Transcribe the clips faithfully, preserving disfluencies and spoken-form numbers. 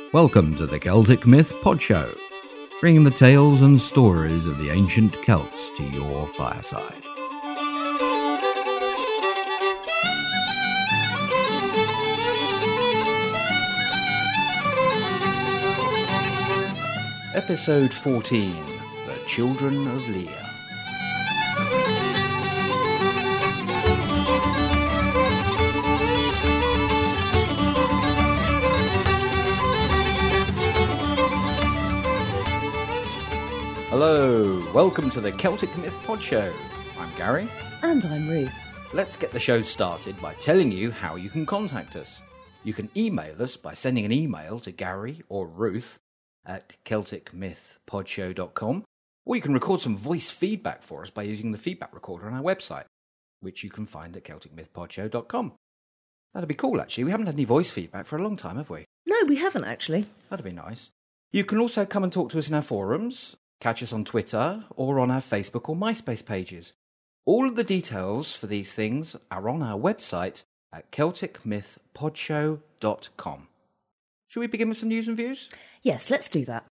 Welcome to the Celtic Myth Pod Show, bringing the tales and stories of the ancient Celts to your fireside. Episode fourteen, The Children of Lear. Hello, welcome to the Celtic Myth Pod Show. I'm Gary. And I'm Ruth. Let's get the show started by telling you how you can contact us. You can email us by sending an email to Gary or Ruth at celtic myth pod show dot com, or you can record some voice feedback for us by using the feedback recorder on our website, which you can find at celtic myth pod show dot com. That'd be cool, actually. We haven't had any voice feedback for a long time, have we? No, we haven't, actually. That'd be nice. You can also come and talk to us in our forums, catch us on Twitter, or on our Facebook or MySpace pages. All of the details for these things are on our website at celtic myth pod show dot com. Shall we begin with some news and views? Yes, let's do that.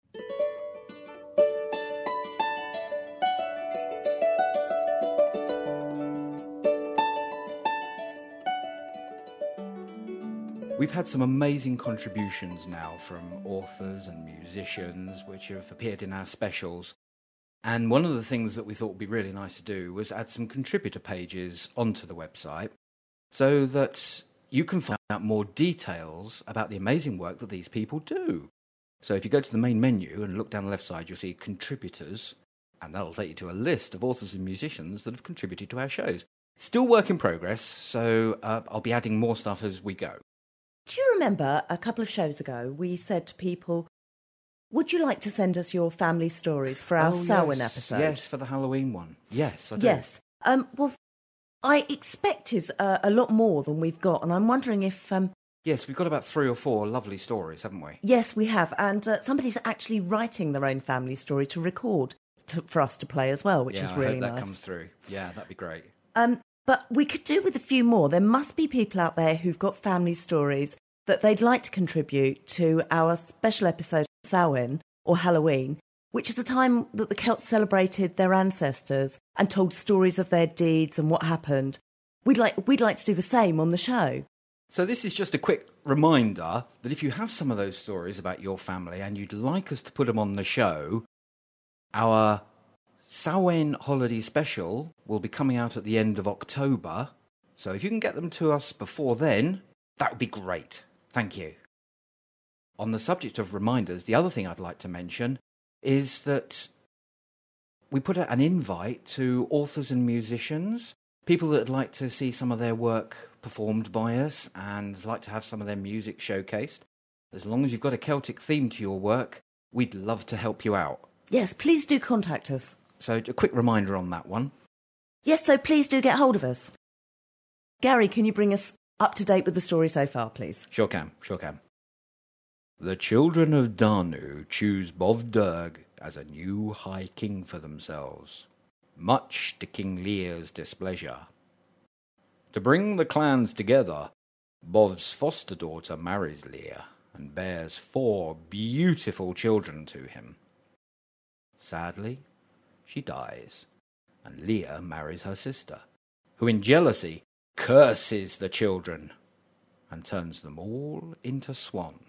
We've had some amazing contributions now from authors and musicians which have appeared in our specials. And one of the things that we thought would be really nice to do was add some contributor pages onto the website so that you can find out more details about the amazing work that these people do. So if you go to the main menu and look down the left side, you'll see contributors, and that'll take you to a list of authors and musicians that have contributed to our shows. Still work in progress, so uh, I'll be adding more stuff as we go. Do you remember a couple of shows ago we said to people, would you like to send us your family stories for our oh, Samhain yes. episode? Yes, for the Halloween one. Yes, I do. Yes. Um, well, I expected uh, a lot more than we've got, and I'm wondering if... Um, yes, we've got about three or four lovely stories, haven't we? Yes, we have, and uh, somebody's actually writing their own family story to record to, for us to play as well, which yeah, is really I hope that nice. comes through. Yeah, that'd be great. Um, but we could do with a few more. There must be people out there who've got family stories that they'd like to contribute to our special episode of Samhain, or Halloween, which is the time that the Celts celebrated their ancestors and told stories of their deeds and what happened. We'd like, we'd like to do the same on the show. So this is just a quick reminder that if you have some of those stories about your family and you'd like us to put them on the show, our Samhain holiday special will be coming out at the end of October. So if you can get them to us before then, that would be great. Thank you. On the subject of reminders, the other thing I'd like to mention is that we put out an invite to authors and musicians, people that would like to see some of their work performed by us and like to have some of their music showcased. As long as you've got a Celtic theme to your work, we'd love to help you out. Yes, please do contact us. So a quick reminder on that one. Yes, so please do get hold of us. Gary, can you bring us up to date with the story so far, please? Sure can, sure can. The children of Danu choose Bovderg as a new high king for themselves, much to King Lear's displeasure. To bring the clans together, Bov's foster daughter marries Lear and bears four beautiful children to him. Sadly, she dies, and Lear marries her sister, who in jealousy curses the children and turns them all into swans.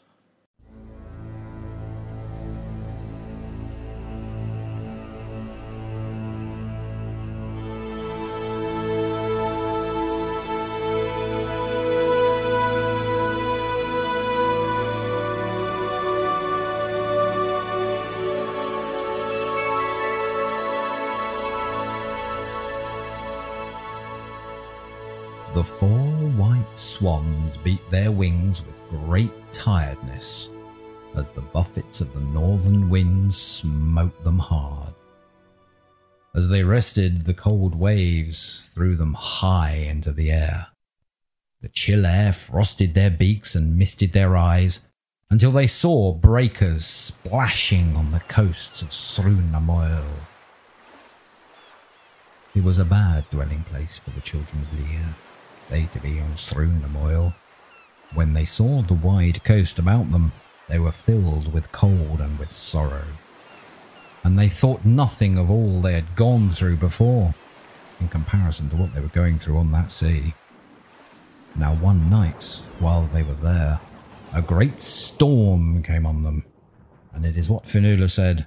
The four white swans beat their wings with great tiredness as the buffets of the northern winds smote them hard. As they rested, the cold waves threw them high into the air. The chill air frosted their beaks and misted their eyes until they saw breakers splashing on the coasts of Srúnamoil. It was a bad dwelling place for the children of Lear, they to be on Srúnamoil. When they saw the wide coast about them, They were filled with cold and with sorrow, and they thought nothing of all they had gone through before, in comparison to what they were going through on that sea. Now one night, while they were there, a great storm came on them, and it is what Fionnuala said.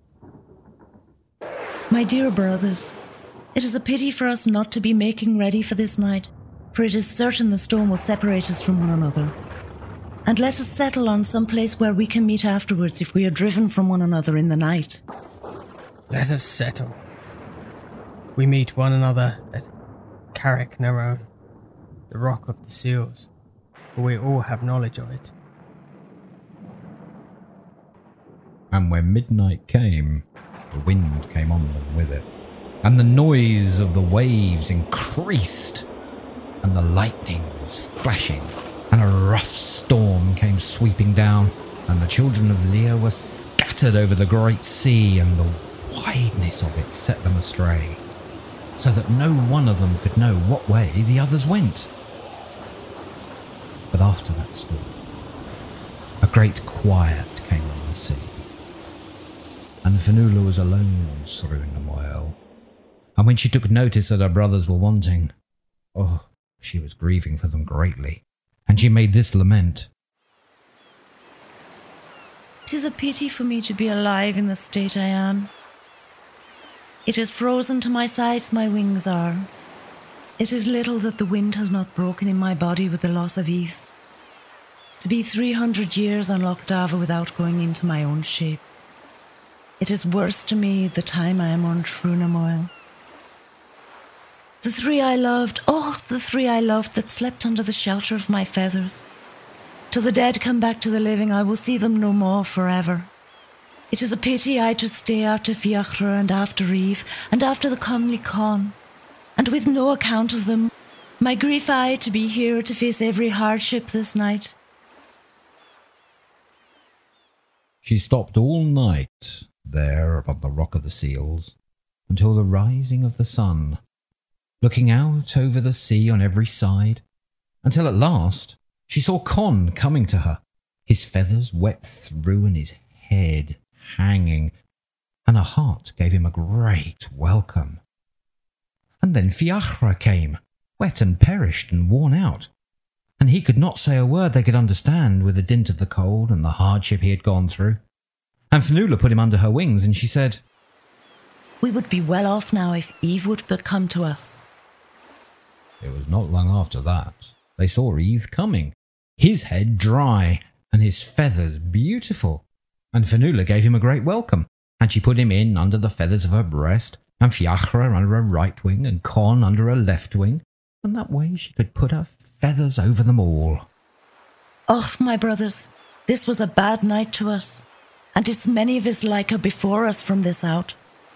My dear brothers, it is a pity for us not to be making ready for this night, for it is certain the storm will separate us from one another. And let us settle on some place where we can meet afterwards if we are driven from one another in the night. Let us settle. We meet one another at Carrick Narone, the Rock of the Seals, for we all have knowledge of it. And when midnight came, the wind came on them with it, and the noise of the waves increased, and the lightning was flashing, and a rough storm came sweeping down, and the children of Lear were scattered over the great sea, and the wideness of it set them astray, so that no one of them could know what way the others went. But after that storm, a great quiet came on the sea, and Fionnuala was alone on Srúna Moel. And when she took notice that her brothers were wanting, oh, she was grieving for them greatly, and she made this lament. 'Tis a pity for me to be alive in the state I am. It is frozen to my sides my wings are. It is little that the wind has not broken in my body with the loss of Eve. To be three hundred years on Loch Dava without going into my own shape. It is worse to me the time I am on Srúna Moel. The three I loved, oh, the three I loved that slept under the shelter of my feathers. Till the dead come back to the living, I will see them no more forever. It is a pity I to stay after Fiachra and after Eve and after the comely Con, and with no account of them, my grief I to be here to face every hardship this night. She stopped all night there upon the Rock of the Seals until the rising of the sun, looking out over the sea on every side, until at last she saw Con coming to her, his feathers wet through and his head hanging, and her heart gave him a great welcome. And then Fiachra came, wet and perished and worn out, and he could not say a word they could understand with the dint of the cold and the hardship he had gone through. And Fionnuala put him under her wings, and she said, We would be well off now if Eve would but come to us. It was not long after that they saw Eve coming, his head dry and his feathers beautiful, and Fionnuala gave him a great welcome, and she put him in under the feathers of her breast, and Fiachra under her right wing, and Con under her left wing, and that way she could put her feathers over them all. Oh, my brothers, this was a bad night to us, and it's many of us like her before us from this out.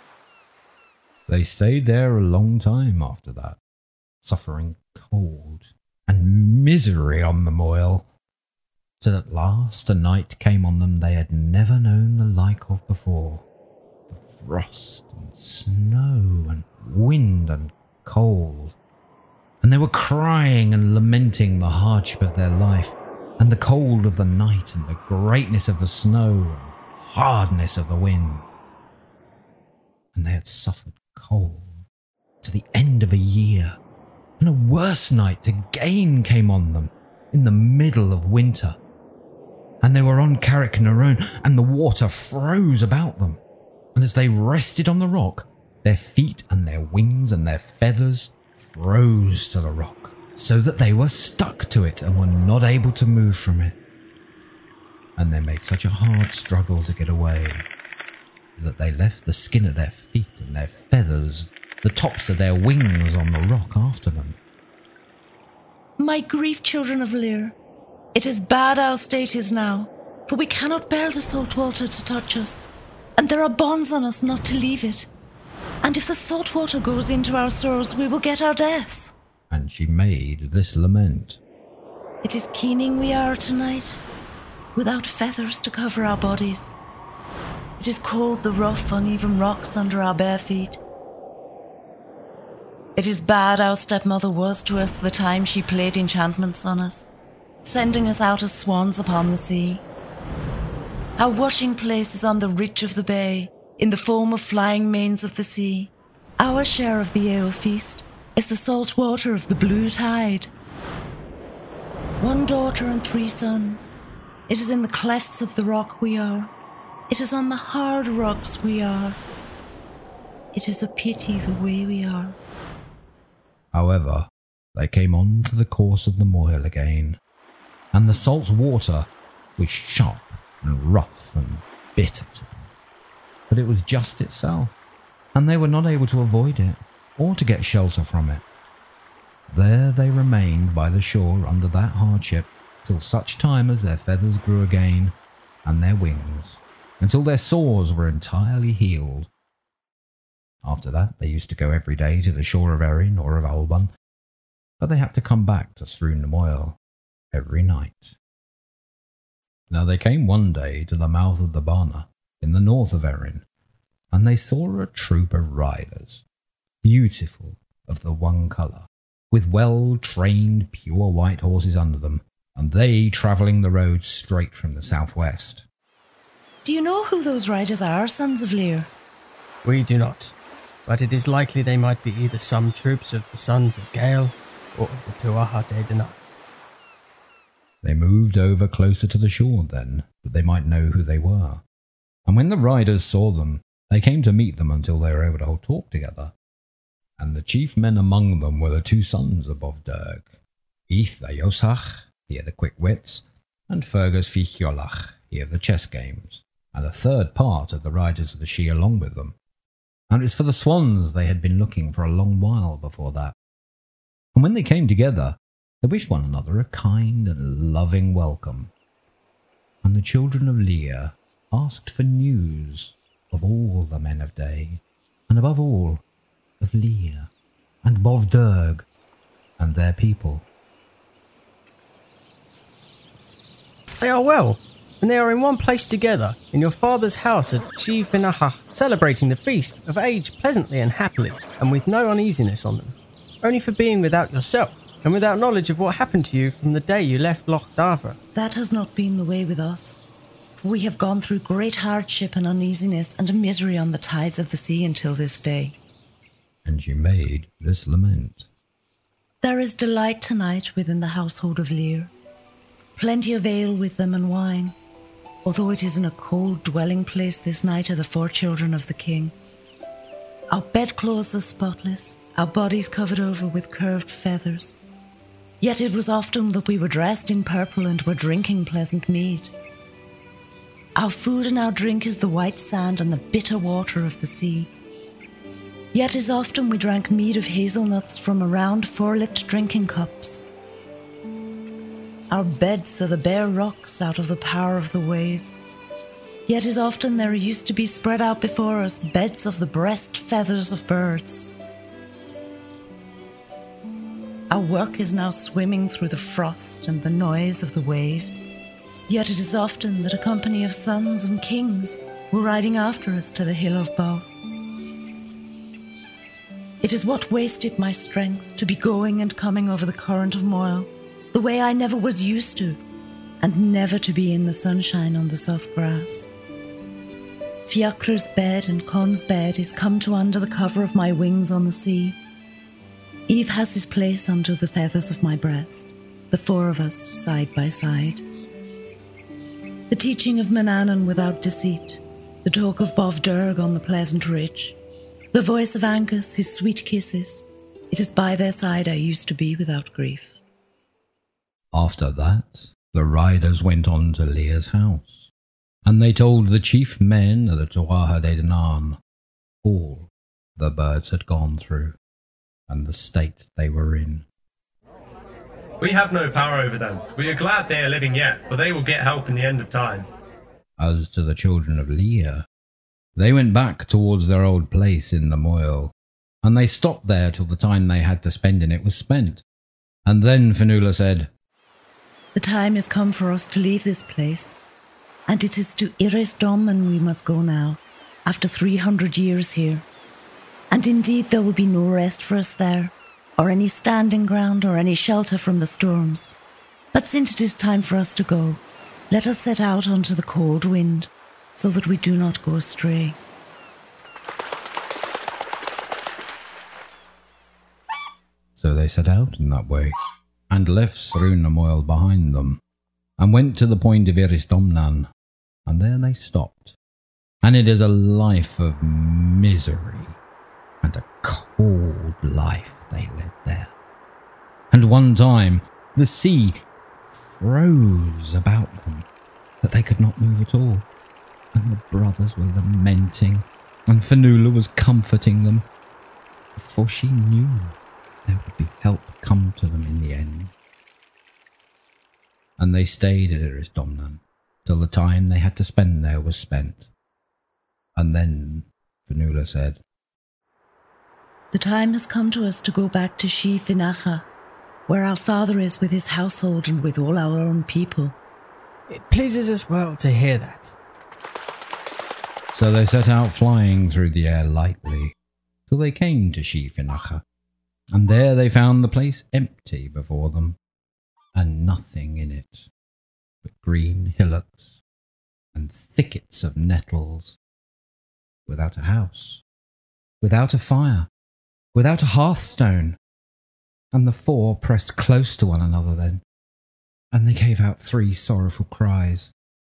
They stayed there a long time after that, suffering cold and misery on the Moel, till at last a night came on them they had never known the like of before. The frost and snow and wind and cold, and they were crying and lamenting the hardship of their life, and the cold of the night, and the greatness of the snow, and hardness of the wind. And they had suffered cold to the end of a year, and a worse night again came on them in the middle of winter. And they were on Carrick Narone, and the water froze about them, and as they rested on the rock, their feet and their wings and their feathers froze to the rock, so that they were stuck to it and were not able to move from it. And they made such a hard struggle to get away that they left the skin of their feet and their feathers, the tops of their wings on the rock after them. My grief, children of Lear, it is bad our state is now, for we cannot bear the salt water to touch us, and there are bonds on us not to leave it. And if the salt water goes into our sorrows, we will get our deaths. And she made this lament. It is keening we are tonight, without feathers to cover our bodies. It is cold, the rough, uneven rocks under our bare feet. It is bad our stepmother was to us the time she played enchantments on us, sending us out as swans upon the sea. Our washing place is on the ridge of the bay, in the foam of flying mains of the sea. Our share of the ale feast is the salt water of the blue tide. One daughter and three sons. It is in the clefts of the rock we are. It is on the hard rocks we are. It is a pity the way we are. However, they came on to the course of the Moyle again, and the salt water was sharp and rough and bitter to them. But it was just itself, and they were not able to avoid it, or to get shelter from it. There they remained by the shore under that hardship, till such time as their feathers grew again, and their wings, until their sores were entirely healed. After that they used to go every day to the shore of Erin or of Alban, but they had to come back to Srún na Moyle every night. Now they came one day to the mouth of the Barna, in the north of Erin, and they saw a troop of riders, beautiful of the one colour, with well-trained pure white horses under them, and they travelling the road straight from the southwest. Do you know who those riders are, sons of Lear? We do not, but it is likely they might be either some troops of the sons of Gale or of the Tuatha De Danann. They moved over closer to the shore then, that they might know who they were. And when the riders saw them, they came to meet them until they were able to hold talk together. And the chief men among them were the two sons of Bovderg, Eith the Iosach, he of the quick wits, and Fergus Fichiolach, he of the chess games, and a third part of the riders of the Sidhe along with them. And it was for the swans they had been looking for a long while before that. And when they came together, they wished one another a kind and loving welcome. And the children of Lear asked for news of all the men of day, and above all, of Lear and Bovderg and their people. They are well, and they are in one place together, in your father's house at Sheev Benacha, celebrating the feast of age pleasantly and happily, and with no uneasiness on them, only for being without yourself, and without knowledge of what happened to you from the day you left Loch Darver. That has not been the way with us. We have gone through great hardship and uneasiness and misery on the tides of the sea until this day. And you made this lament. There is delight tonight within the household of Lear. Plenty of ale with them and wine, although it is in a cold dwelling place this night are the four children of the king. Our bedclothes are spotless, our bodies covered over with curved feathers. Yet it was often that we were dressed in purple and were drinking pleasant mead. Our food and our drink is the white sand and the bitter water of the sea. Yet as often we drank mead of hazelnuts from a round four-lipped drinking cups. Our beds are the bare rocks out of the power of the waves. Yet as often there used to be spread out before us beds of the breast feathers of birds. Our work is now swimming through the frost and the noise of the waves. Yet it is often that a company of sons and kings were riding after us to the hill of Bow. It is what wasted my strength to be going and coming over the current of Moyle, the way I never was used to, and never to be in the sunshine on the soft grass. Fiacre's bed and Con's bed is come to under the cover of my wings on the sea. Eve has his place under the feathers of my breast, the four of us side by side. The teaching of Manannan without deceit, the talk of Bovderg on the pleasant ridge, the voice of Angus, his sweet kisses, it is by their side I used to be without grief. After that, the riders went on to Lear's house, and they told the chief men of the Tuatha De Danann all the birds had gone through, and the state they were in. We have no power over them. We are glad they are living yet, for they will get help in the end of time. As to the children of Lear, they went back towards their old place in the Moyle, and they stopped there till the time they had to spend in it was spent. And then Fionnuala said, The time is come for us to leave this place, and it is to Iris Domman we must go now, after three hundred years here. And indeed there will be no rest for us there, or any standing ground, or any shelter from the storms. But since it is time for us to go, Let us set out onto the cold wind, so that we do not go astray. So they set out in that way, and left Srunamoil behind them, and went to the point of Irisdomnan, and there they stopped. And it is a life of misery, and a cold life they led there. And one time the sea froze about them, that they could not move at all, and the brothers were lamenting, and Fionnuala was comforting them, for she knew there would be help come to them in the end. And they stayed at Irisdomnan till the time they had to spend there was spent. And then Fionnuala said, The time has come to us to go back to Shi Finacha, where our father is with his household and with all our own people. It pleases us well to hear that. So they set out flying through the air lightly, till they came to Shi Finacha, and there they found the place empty before them, and nothing in it but green hillocks and thickets of nettles, without a house, without a fire, without a hearthstone. And the four pressed close to one another then, and they gave out three sorrowful cries.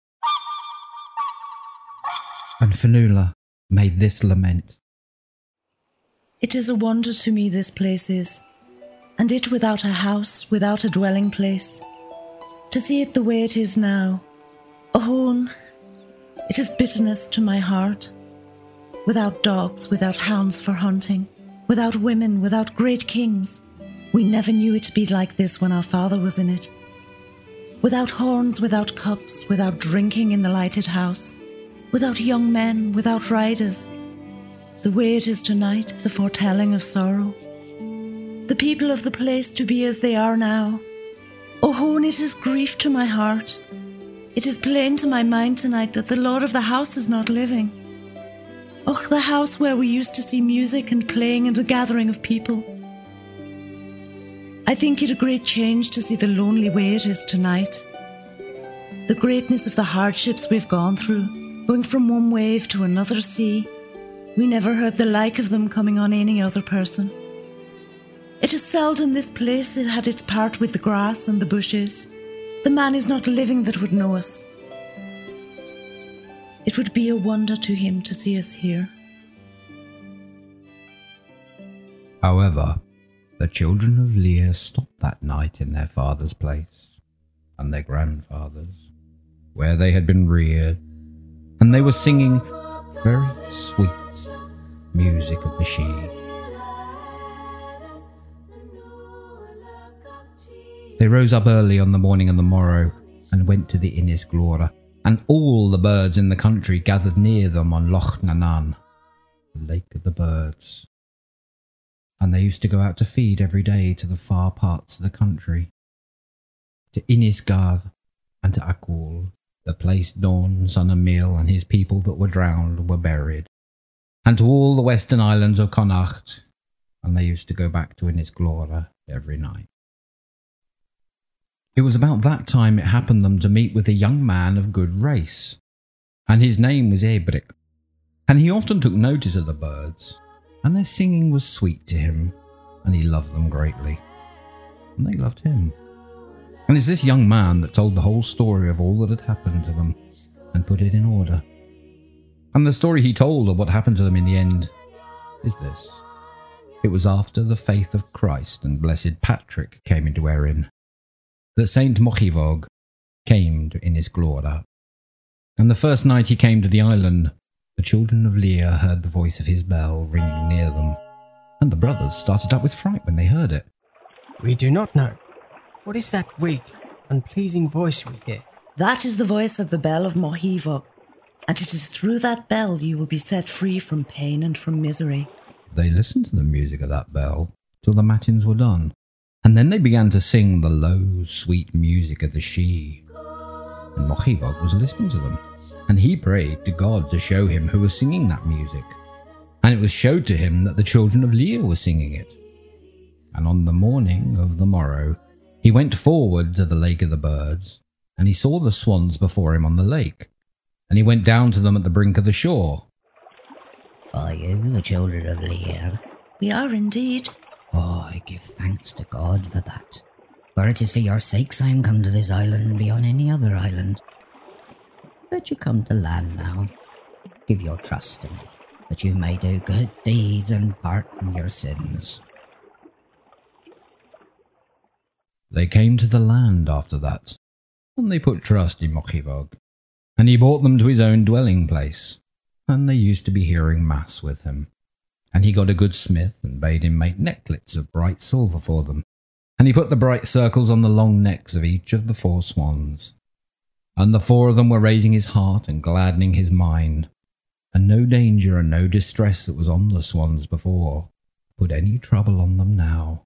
And Fionnuala made this lament. It is a wonder to me this place is, and it without a house, without a dwelling place. To see it the way it is now, oh, it is bitterness to my heart. Without dogs, without hounds for hunting, without women, without great kings. We never knew it to be like this when our father was in it. Without horns, without cups, without drinking in the lighted house, without young men, without riders. The way it is tonight is a foretelling of sorrow. The people of the place to be as they are now. Oh, Hone, it is grief to my heart. It is plain to my mind tonight that the lord of the house is not living. Oh, the house where we used to see music and playing and a gathering of people. I think it a great change to see the lonely way it is tonight. The greatness of the hardships we've gone through, going from one wave to another sea. We never heard the like of them coming on any other person. It is seldom this place has had its part with the grass and the bushes. The man is not living that would know us. It would be a wonder to him to see us here. However, the children of Lear stopped that night in their father's place, and their grandfather's, where they had been reared, and they were singing very sweet music of the Shi. They rose up early on the morning of the morrow, and went to the Inis Glora, and all the birds in the country gathered near them on Loch Nanan, the lake of the birds. And they used to go out to feed every day to the far parts of the country, to Inisgarth and to Acul, the place Dawn, son of Miel, and his people that were drowned were buried, and to all the western islands of Connacht, and they used to go back to Inisglora every night. It was about that time it happened them to meet with a young man of good race, and his name was Ebrick, and he often took notice of the birds, and their singing was sweet to him, and he loved them greatly, and they loved him. And it's this young man that told the whole story of all that had happened to them, and put it in order. And the story he told of what happened to them in the end is this. It was after the faith of Christ and blessed Patrick came into Erin, that Saint Mochivog came to Inisglora. And the first night he came to the island, the children of Lear heard the voice of his bell ringing near them, and the brothers started up with fright when they heard it. We do not know. What is that weak, unpleasing voice we hear? That is the voice of the bell of Mochivog, and it is through that bell you will be set free from pain and from misery. They listened to the music of that bell till the matins were done, and then they began to sing the low, sweet music of the Shi. And Mochivog was listening to them, and he prayed to God to show him who was singing that music. And it was showed to him that the children of Lear were singing it. And on the morning of the morrow, he went forward to the Lake of the Birds, and he saw the swans before him on the lake, and he went down to them at the brink of the shore. Are you the children of Lear? We are indeed. Oh, I give thanks to God for that. For it is for your sakes I am come to this island beyond any other island. Let you come to land now. Give your trust to me, that you may do good deeds and pardon your sins. They came to the land after that, and they put trust in Mochivog, and he brought them to his own dwelling place, and they used to be hearing mass with him. And he got a good smith and bade him make necklets of bright silver for them, and he put the bright circles on the long necks of each of the four swans. And the four of them were raising his heart and gladdening his mind, and no danger and no distress that was on the swans before put any trouble on them now.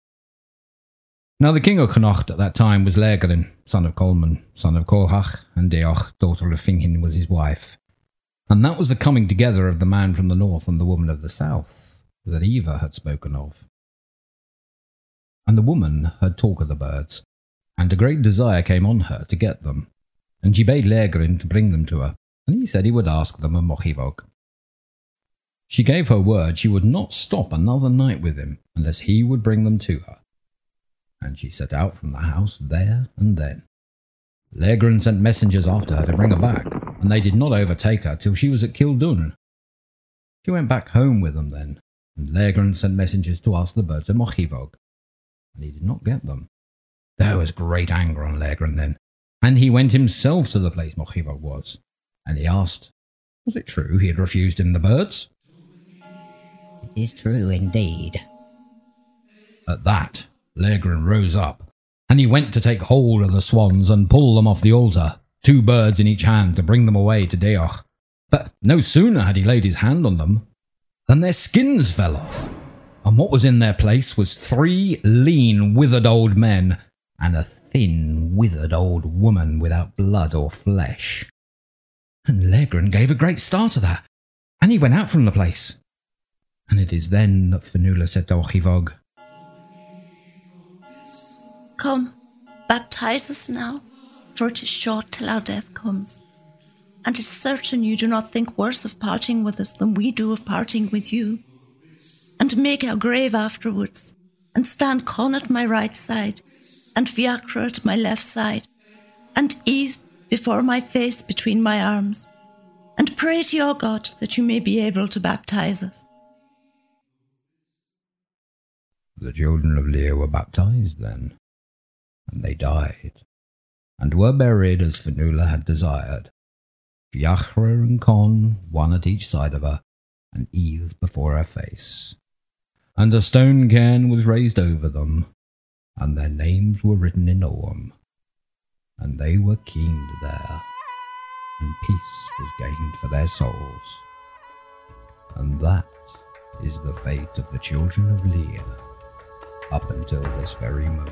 Now the king of Connacht at that time was Laegrin, son of Colman, son of Colhach, and Deoch, daughter of Finghin, was his wife. And that was the coming together of the man from the north and the woman of the south, that Eva had spoken of. And the woman heard talk of the birds, and a great desire came on her to get them, and she bade Laegrin to bring them to her, and he said he would ask them of Mochivog. She gave her word she would not stop another night with him unless he would bring them to her. And she set out from the house there and then. Laegrin sent messengers after her to bring her back, and they did not overtake her till she was at Kildun. She went back home with them then, and Laegrin sent messengers to ask the birds of Mochivog, and he did not get them. There was great anger on Laegrin then, and he went himself to the place Mochivog was, and he asked, was it true he had refused him the birds? It is true indeed. At that, Laegrin rose up, and he went to take hold of the swans and pull them off the altar, two birds in each hand, to bring them away to Deoch. But no sooner had he laid his hand on them than their skins fell off, and what was in their place was three lean, withered old men, and a thin, withered old woman without blood or flesh. And Laegrin gave a great start at that, and he went out from the place. And it is then that Fionnuala said to Mochivog, Come, baptize us now, for it is short till our death comes. And it is certain you do not think worse of parting with us than we do of parting with you. And make our grave afterwards, and stand Con at my right side, and Fiachra at my left side, and ease before my face between my arms, and pray to your God that you may be able to baptize us. The children of Lear were baptized then, and they died, and were buried as Fionnuala had desired, Fiachra and Con, one at each side of her, and Eve before her face. And a stone cairn was raised over them, and their names were written in Ogham, and they were keened there, and peace was gained for their souls. And that is the fate of the children of Lear, up until this very moment.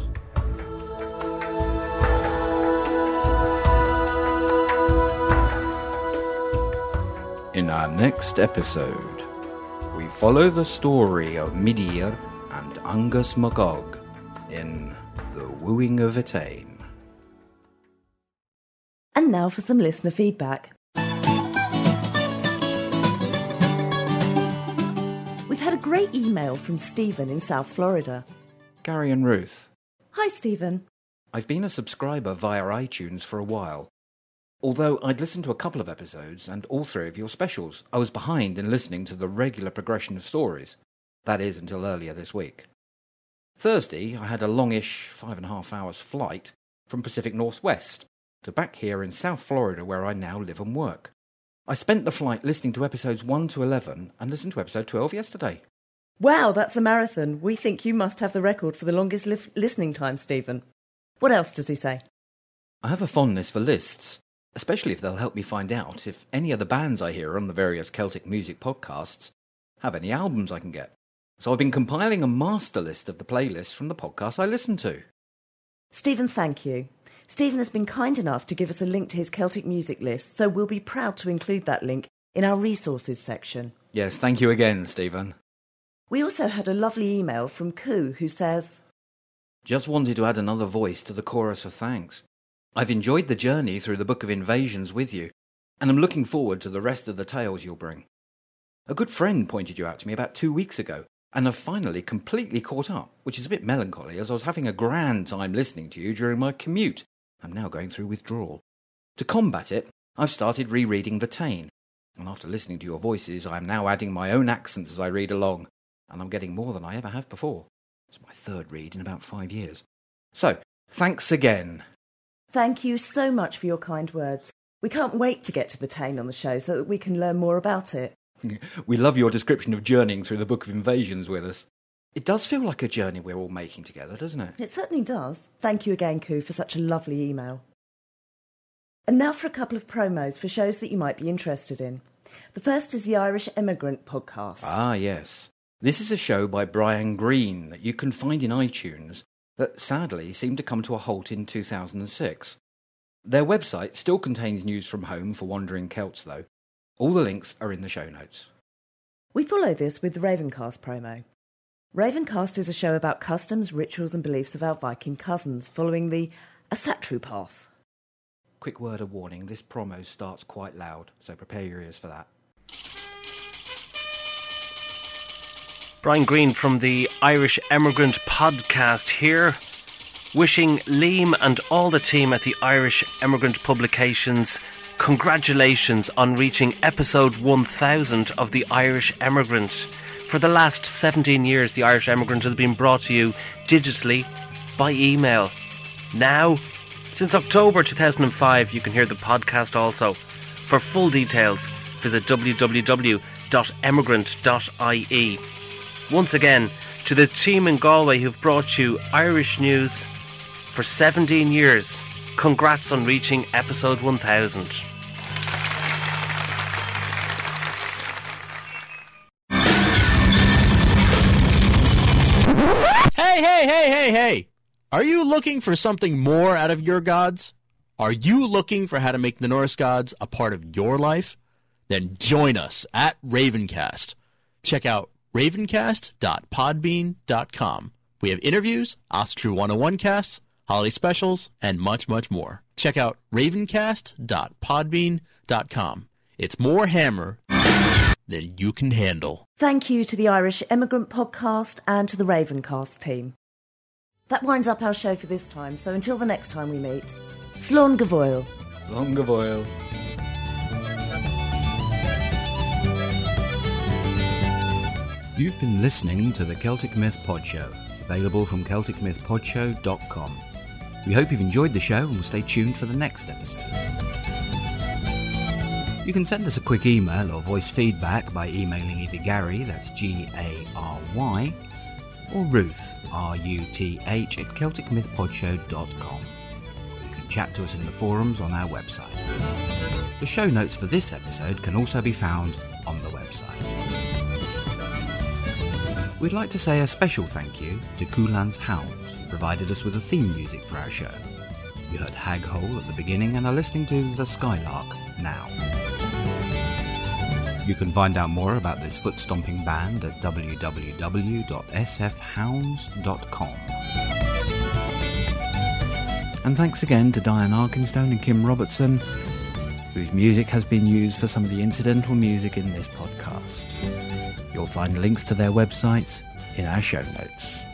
In our next episode, we follow the story of Midir and Angus Magog in The Wooing of Etain. And now for some listener feedback. We've had a great email from Stephen in South Florida. Gary and Ruth. Hi, Stephen. I've been a subscriber via iTunes for a while. Although I'd listened to a couple of episodes and all three of your specials, I was behind in listening to the regular progression of stories. That is, until earlier this week. Thursday, I had a longish five and a half hours flight from Pacific Northwest to back here in South Florida, where I now live and work. I spent the flight listening to episodes one to eleven and listened to episode twelve yesterday. Wow, that's a marathon. We think you must have the record for the longest li- listening time, Stephen. What else does he say? I have a fondness for lists, especially if they'll help me find out if any of the bands I hear on the various Celtic music podcasts have any albums I can get. So I've been compiling a master list of the playlists from the podcasts I listen to. Stephen, thank you. Stephen has been kind enough to give us a link to his Celtic music list, so we'll be proud to include that link in our resources section. Yes, thank you again, Stephen. We also had a lovely email from Koo, who says, Just wanted to add another voice to the chorus of thanks. I've enjoyed the journey through the Book of Invasions with you, and I'm looking forward to the rest of the tales you'll bring. A good friend pointed you out to me about two weeks ago, and I've finally completely caught up, which is a bit melancholy as I was having a grand time listening to you during my commute. I'm now going through withdrawal. To combat it, I've started rereading The Tane, and after listening to your voices, I am now adding my own accents as I read along, and I'm getting more than I ever have before. It's my third read in about five years. So, thanks again. Thank you so much for your kind words. We can't wait to get to the Tane on the show so that we can learn more about it. We love your description of journeying through the Book of Invasions with us. It does feel like a journey we're all making together, doesn't it? It certainly does. Thank you again, Koo, for such a lovely email. And now for a couple of promos for shows that you might be interested in. The first is the Irish Emigrant podcast. Ah, yes. This is a show by Brian Greene that you can find in iTunes that sadly seemed to come to a halt in two thousand six. Their website still contains news from home for wandering Celts, though. All the links are in the show notes. We follow this with the Ravencast promo. Ravencast is a show about customs, rituals and beliefs of our Viking cousins, following the Asatru path. Quick word of warning, this promo starts quite loud, so prepare your ears for that. Brian Greene from the Irish Emigrant podcast here, wishing Liam and all the team at the Irish Emigrant Publications congratulations on reaching episode one thousand of the Irish Emigrant. For the last seventeen years, the Irish Emigrant has been brought to you digitally by email. Now, since October two thousand five, you can hear the podcast also. For full details, visit w w w dot emigrant dot i e. Once again, to the team in Galway who've brought you Irish news for seventeen years, congrats on reaching episode one thousand. Hey, hey, hey, hey, hey! Are you looking for something more out of your gods? Are you looking for how to make the Norse gods a part of your life? Then join us at Ravencast. Check out ravencast dot podbean dot com. We have interviews, Asatru one oh one casts, holiday specials, and much, much more. Check out ravencast dot podbean dot com. It's more hammer than you can handle. Thank you to the Irish Emigrant podcast and to the Ravencast team. That winds up our show for this time, so until the next time we meet, Slán go bhfuil. Slán go bhfuil. You've been listening to the Celtic Myth Pod Show, available from celtic myth pod show dot com. We hope you've enjoyed the show and will stay tuned for the next episode. You can send us a quick email or voice feedback by emailing either Gary, that's G A R Y, or Ruth, R U T H, at celtic myth pod show dot com. You can chat to us in the forums on our website. The show notes for this episode can also be found on the website. We'd like to say a special thank you to Kulan's Hounds, who provided us with the theme music for our show. You heard Hag Hole at the beginning and are listening to The Skylark now. You can find out more about this foot-stomping band at w w w dot s f hounds dot com. And thanks again to Diane Arkinstone and Kim Robertson, whose music has been used for some of the incidental music in this podcast. You'll find links to their websites in our show notes.